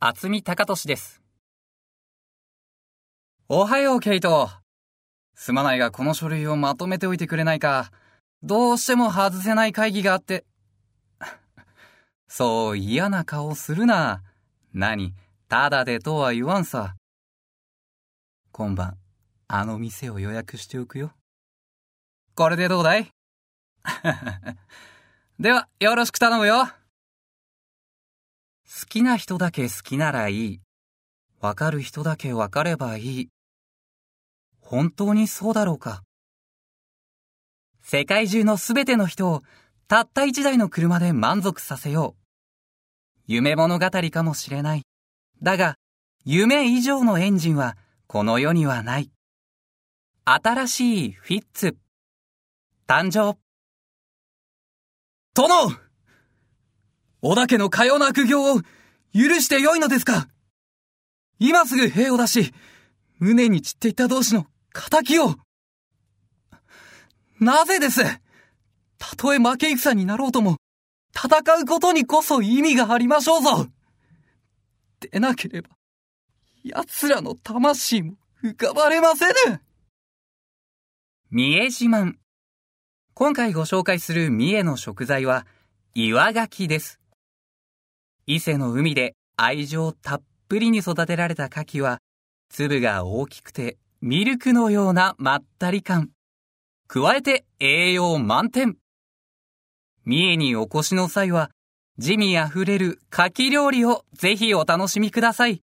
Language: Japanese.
渥美貴俊です。おはよう、ケイト。すまないがこの書類をまとめておいてくれないか。どうしても外せない会議があって。そう嫌な顔するな。何、ただでとは言わんさ。今晩、あの店を予約しておくよ。これでどうだい？では、よろしく頼むよ。好きな人だけ好きならいい。わかる人だけわかればいい。本当にそうだろうか。世界中のすべての人をたった一台の車で満足させよう。夢物語かもしれない。だが、夢以上のエンジンはこの世にはない。新しいフィッツ。誕生。殿！織田家のかような悪行を許してよいのですか？今すぐ兵を出し、胸に散っていった同志の仇を。なぜです？たとえ負け戦になろうとも、戦うことにこそ意味がありましょうぞ。でなければ、奴らの魂も浮かばれませぬ。三重自慢。今回ご紹介する三重の食材は岩牡蠣です。伊勢の海で愛情たっぷりに育てられた牡蠣は、粒が大きくてミルクのようなまったり感。加えて栄養満点。三重にお越しの際は、滋味あふれる牡蠣料理をぜひお楽しみください。